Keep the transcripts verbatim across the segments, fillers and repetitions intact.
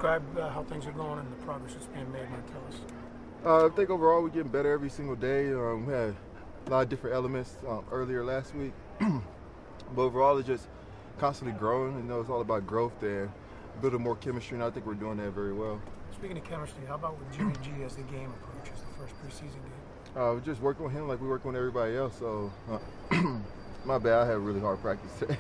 describe uh, how things are going and the progress that's being made, Martellus? Uh, I think overall we're getting better every single day. Um, we had a lot of different elements um, earlier last week, but overall it's just constantly growing. You know, it's all about growth and building more chemistry, and I think we're doing that very well. Speaking of chemistry, how about with Jimmy G as the game approaches, the first preseason game? Uh, we're just working with him like we work on everybody else. So, uh, my bad, I had a really hard practice today.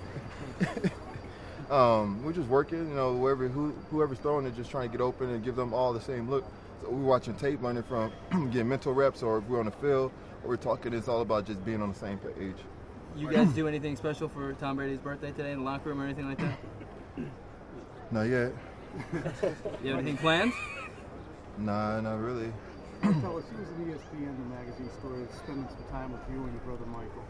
um, we're just working, you know, whoever who, whoever's throwing it, just trying to get open and give them all the same look. So we're watching tape, learning from getting mental reps, or if we're on the field or we're talking, it's all about just being on the same page. You guys do anything special for Tom Brady's birthday today in the locker room or anything like that? Not yet. You have anything planned? Nah, not really. Tell us, he was in E S P N, the magazine story, spending some time with you and your brother Michael.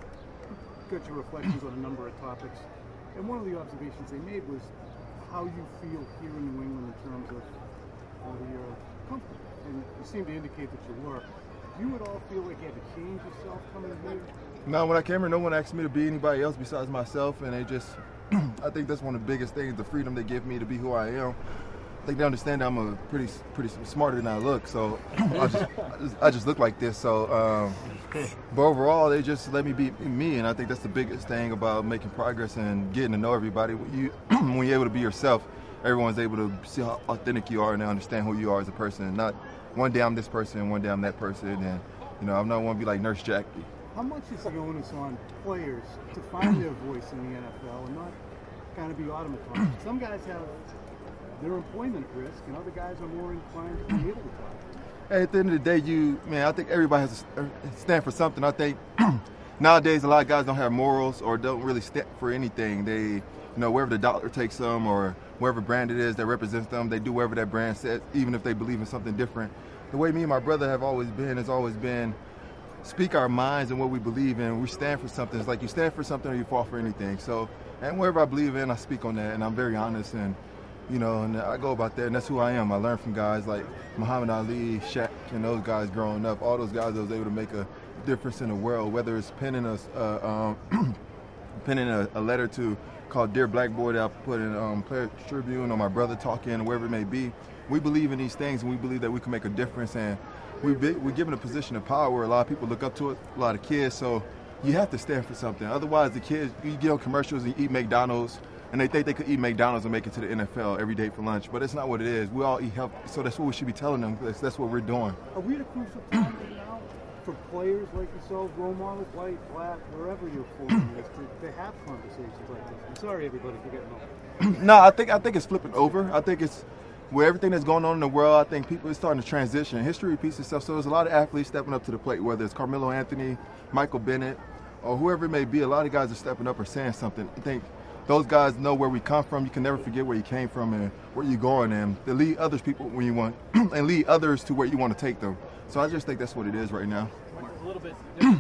Got your reflections on a number of topics. And one of the observations they made was how you feel here in New England in terms of whether you're comfortable. And you seem to indicate that you were. Do you at all feel like you had to change yourself coming here? No, when I came here, no one asked me to be anybody else besides myself, and they just, I think that's one of the biggest things, the freedom they give me to be who I am. I think they understand that I'm a pretty, pretty smarter than I look, so I just, I just, I just look like this. So, um, but overall, they just let me be me, and I think that's the biggest thing about making progress and getting to know everybody. When you, when you're able to be yourself, everyone's able to see how authentic you are and they understand who you are as a person. And not one day I'm this person, one day I'm that person, and you know, I'm not want to be like Nurse Jackie. How much is the onus on players to find their voice in the N F L and not kind of be automatized? Some guys have their employment at risk, and other guys are more inclined to be able to talk. Hey, at the end of the day, you man, I think everybody has to stand for something. I think nowadays a lot of guys don't have morals or don't really stand for anything. They, you know, wherever the dollar takes them or wherever brand it is that represents them, they do whatever that brand says, even if they believe in something different. The way me and my brother have always been has always been speak our minds and what we believe in. We stand for something. It's like you stand for something or you fall for anything. So, and whatever I believe in, I speak on that, and I'm very honest, and you know, and I go about that, and that's who I am. I learned from guys like Muhammad Ali, Shaq, and those guys growing up. All those guys that was able to make a difference in the world, whether it's penning a, uh, um, penning a, a letter to called Dear Black Boy that I put in um, Player Tribune, or my brother talking, wherever it may be. We believe in these things, and we believe that we can make a difference, and we be, we're given a position of power where a lot of people look up to it, a lot of kids, so you have to stand for something. Otherwise, the kids, you get on commercials and you eat McDonald's, and they think they could eat McDonald's and make it to the N F L every day for lunch, but it's not what it is. We all eat healthy, so that's what we should be telling them. That's, that's what we're doing. Are we at a crucial time right now for players like yourselves, role models, white, black, wherever you're forming this, to, to have conversations like this? I'm sorry, everybody, for getting over. No, I think I think it's flipping over. I think it's with everything that's going on in the world. I think people are starting to transition. History repeats itself, so there's a lot of athletes stepping up to the plate, whether it's Carmelo Anthony, Michael Bennett, or whoever it may be. A lot of guys are stepping up or saying something. I think those guys know where we come from. You can never forget where you came from and where you're going, and to lead others people when you want, and lead others to where you want to take them. So I just think that's what it is right now. A little bit different,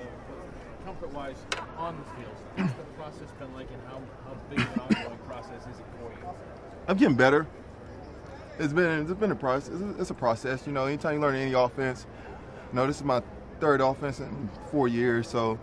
uh, comfort-wise, on the field. What's the process been like, and how, how big of an ongoing process is it for you? I'm getting better. It's been it's been a process. It's a, it's a process. You know, anytime you learn any offense, you know, this is my third offense in four years, so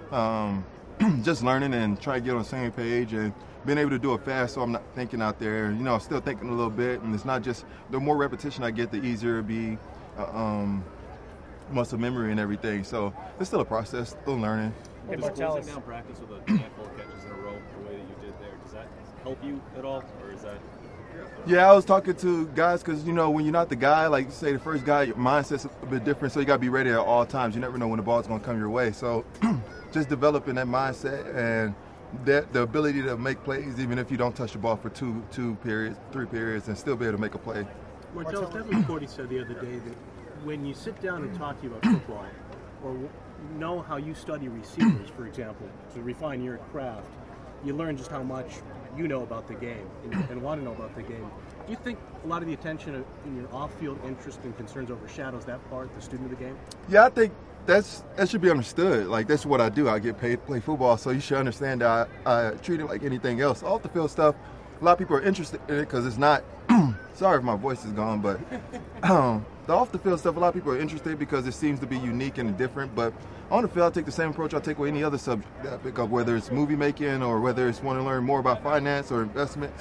um, just learning and trying to get on the same page and being able to do it fast, so I'm not thinking out there. You know, I'm still thinking a little bit, and it's not just the more repetition I get, the easier it be. Uh, um, muscle memory and everything, so it's still a process, still learning. Hey, just closing down practice with a handful of catches in a row the way that you did there, does that help you at all, or is that? Yeah, I was talking to guys because, you know, when you're not the guy, like you say the first guy, your mindset's a bit different, so you got to be ready at all times. You never know when the ball's going to come your way, so just developing that mindset and that the ability to make plays even if you don't touch the ball for two two periods, three periods, and still be able to make a play. Martellus, Devin Cordy said the other day that when you sit down and talk to you about football, or know how you study receivers, for example, to refine your craft, you learn just how much you know about the game and, and want to know about the game. Do you think a lot of the attention in your off-field interest and concerns overshadows that part, the student of the game? Yeah, I think that's that should be understood. Like, that's what I do. I get paid to play football, so you should understand that I, I treat it like anything else. Off the field stuff, a lot of people are interested in it because it's not sorry if my voice is gone, but um, the off the field stuff, a lot of people are interested because it seems to be unique and different. But on the field, I take the same approach I take with any other subject that I pick up, whether it's movie making or whether it's want to learn more about finance or investments.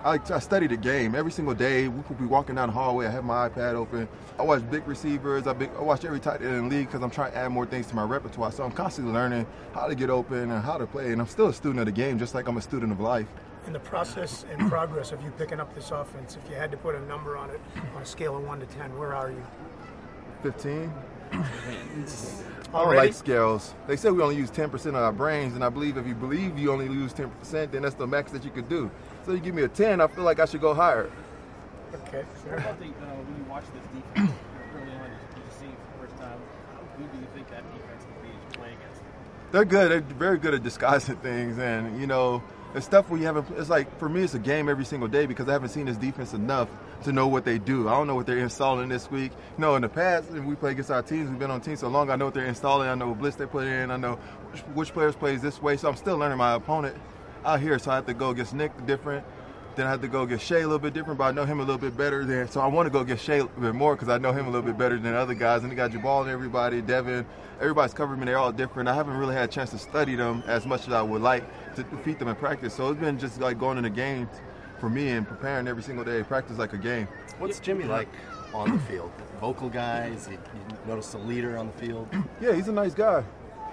I, I study the game every single day. We could be walking down the hallway. I have my iPad open. I watch big receivers. I, big, I watch every tight end in the league because I'm trying to add more things to my repertoire. So I'm constantly learning how to get open and how to play. And I'm still a student of the game, just like I'm a student of life. In the process and progress of you picking up this offense, if you had to put a number on it on a scale of one to ten, where are you? fifteen. I don't Already? like scales. They say we only use ten percent of our brains, and I believe if you believe you only use ten percent, then that's the max that you could do. So you give me a ten, I feel like I should go higher. Okay. What about the, uh, when you watch this defense early on, you just see it for the first time, how good do you think that defense can be as you play against them? They're good. They're very good at disguising things, and you know, it's stuff where you haven't. It's like for me, it's a game every single day because I haven't seen this defense enough to know what they do. I don't know what they're installing this week. You know, in the past, when we play against our teams, we've been on teams so long. I know what they're installing. I know what blitz they put in. I know which, which players plays this way. So I'm still learning my opponent out here. So I have to go against Nick different. Then I have to go get Shea a little bit different, but I know him a little bit better than. So I want to go get Shea a little bit more because I know him a little bit better than other guys. And he got Jabal and everybody, Devin. Everybody's covering me. They're all different. I haven't really had a chance to study them as much as I would like to defeat them in practice. So it's been just like going in the game for me and preparing every single day. Practice like a game. What's Jimmy like on the field? Vocal guy? Is he, you notice a leader on the field? Yeah, he's a nice guy.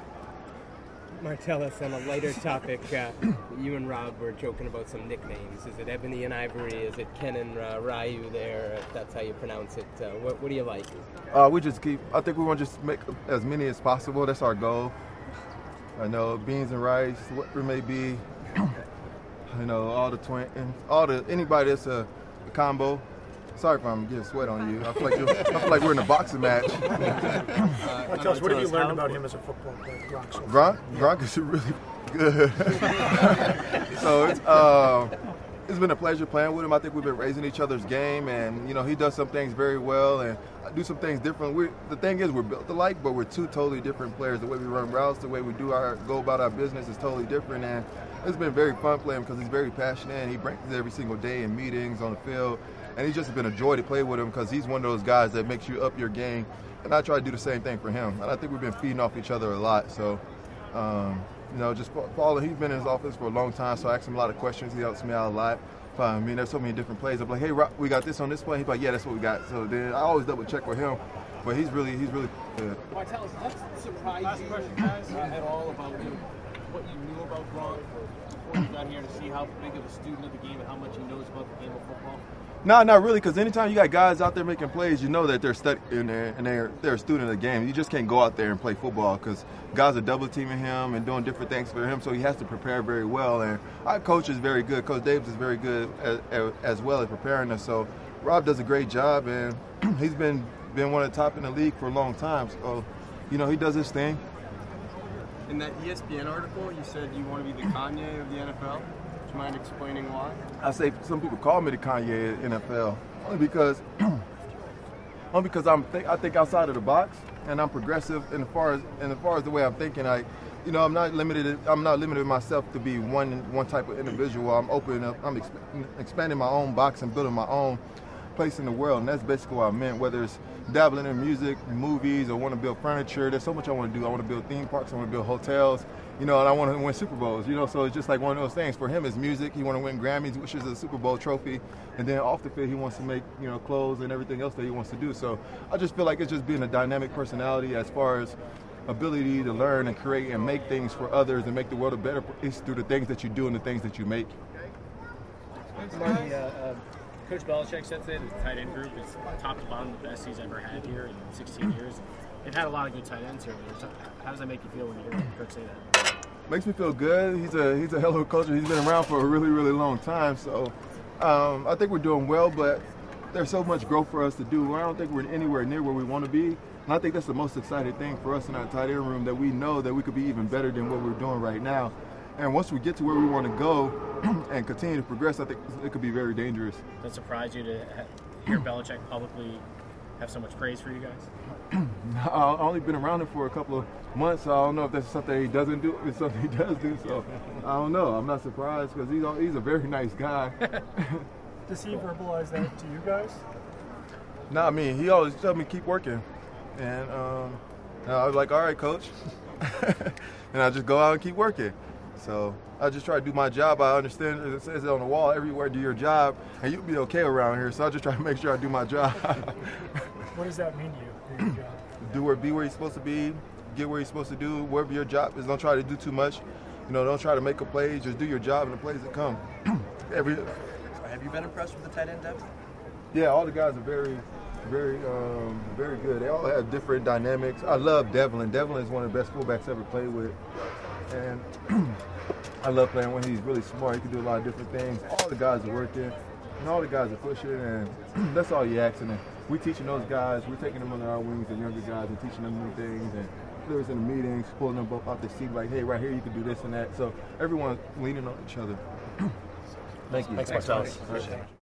Martellus, on a lighter topic, uh, you and Rob were joking about some nicknames. Is it Ebony and Ivory? Is it Ken and uh, Ryu there, if that's how you pronounce it? Uh, what, what do you like? Uh, we just keep, I think we want to just make as many as possible. That's our goal. I know beans and rice, whatever it may be, you know, all the twin, all the, anybody that's a, a combo. Sorry if I'm getting sweat on you. I feel like, you're, I feel like we're in a boxing match. Uh, tell us, what have you learned about him as a football player, Gronk? So Gronk, Gronk is really good. So it's uh, it's been a pleasure playing with him. I think we've been raising each other's game, and you know he does some things very well, and I do some things different. We the thing is we're built alike, but we're two totally different players. The way we run routes, the way we do our go about our business is totally different, and it's been very fun playing because he's very passionate, and he brings it every single day in meetings on the field. And he's just been a joy to play with him because he's one of those guys that makes you up your game. And I try to do the same thing for him. And I think we've been feeding off each other a lot. So, um, you know, just following, he's been in his office for a long time, so I ask him a lot of questions. He helps me out a lot. I mean, there's so many different plays. I'm like, hey, Rob, we got this on this play. He's like, yeah, that's what we got. So then I always double check with him. But he's really, he's really good. Martellus, does that surprise you guys, uh, at all about you, what you knew about Gronk before you got here to see how big of a student of the game and how much he knows about the game of football? No, not really, because anytime you got guys out there making plays, you know that they're studying there and they're they're a student of the game. You just can't go out there and play football because guys are double teaming him and doing different things for him, so he has to prepare very well. And our coach is very good. Coach Davis is very good as, as well at preparing us. So Rob does a great job, and he's been been one of the top in the league for a long time. So, you know, he does his thing. In that E S P N article, you said you want to be the Kanye of the N F L. Do you mind explaining why? I say some people call me the Kanye of the N F L only because only because I'm th- I think outside of the box and I'm progressive in as far as in as far as the way I'm thinking. I, you know, I'm not limited. I'm not limiting myself to be one one type of individual. I'm opening up. I'm exp- expanding my own box and building my own place in the world, and that's basically what I meant. Whether it's dabbling in music, movies, or want to build furniture, there's so much I want to do. I want to build theme parks. I want to build hotels. You know, and I want to win Super Bowls, you know, so it's just like one of those things. For him, it's music. He want to win Grammys, which is a Super Bowl trophy. And then off the field, he wants to make, you know, clothes and everything else that he wants to do. So I just feel like it's just being a dynamic personality as far as ability to learn and create and make things for others and make the world a better place through the things that you do and the things that you make. Marty, uh, uh, Coach Belichick said today that the tight end group is top to bottom the best he's ever had here in sixteen years. They've had a lot of good tight ends here. How does that make you feel when you hear Coach say that? Makes me feel good. He's a he's a hell of a coach. He's been around for a really, really long time. So um, I think we're doing well, but there's so much growth for us to do. I don't think we're anywhere near where we want to be. And I think that's the most exciting thing for us in our tight end room, that we know that we could be even better than what we're doing right now. And once we get to where we want to go and continue to progress, I think it could be very dangerous. Does it surprise you to hear Belichick publicly have so much praise for you guys? I've only been around him for a couple of months, so I don't know if that's something he doesn't do. It's something he does do, so I don't know. I'm not surprised because he's he's a very nice guy. Does he verbalize that to you guys? No, I mean, he always tells me keep working, and, um, and I was like, all right, coach, and I just go out and keep working. So I just try to do my job. I understand it says it on the wall everywhere, do your job, and you'll be okay around here. So I just try to make sure I do my job. What does that mean to you, do your job? Do where, be where you're supposed to be, get where you're supposed to do, wherever your job is. Don't try to do too much. You know, don't try to make a play. Just do your job and the plays that come. Every. Have you been impressed with the tight end depth? Yeah, all the guys are very, very, um, very good. They all have different dynamics. I love Devlin. Devlin is one of the best fullbacks I ever played with, and I love playing when he's really smart. He can do a lot of different things. All the guys are working, and all the guys are pushing, and that's all you're asking them. We're teaching those guys. We're taking them under our wings, the younger guys, and teaching them new things. And players in the meetings, pulling them up out the seat, like, hey, right here you can do this and that. So everyone's leaning on each other. Thank you. Thanks, Marcellus. Appreciate it.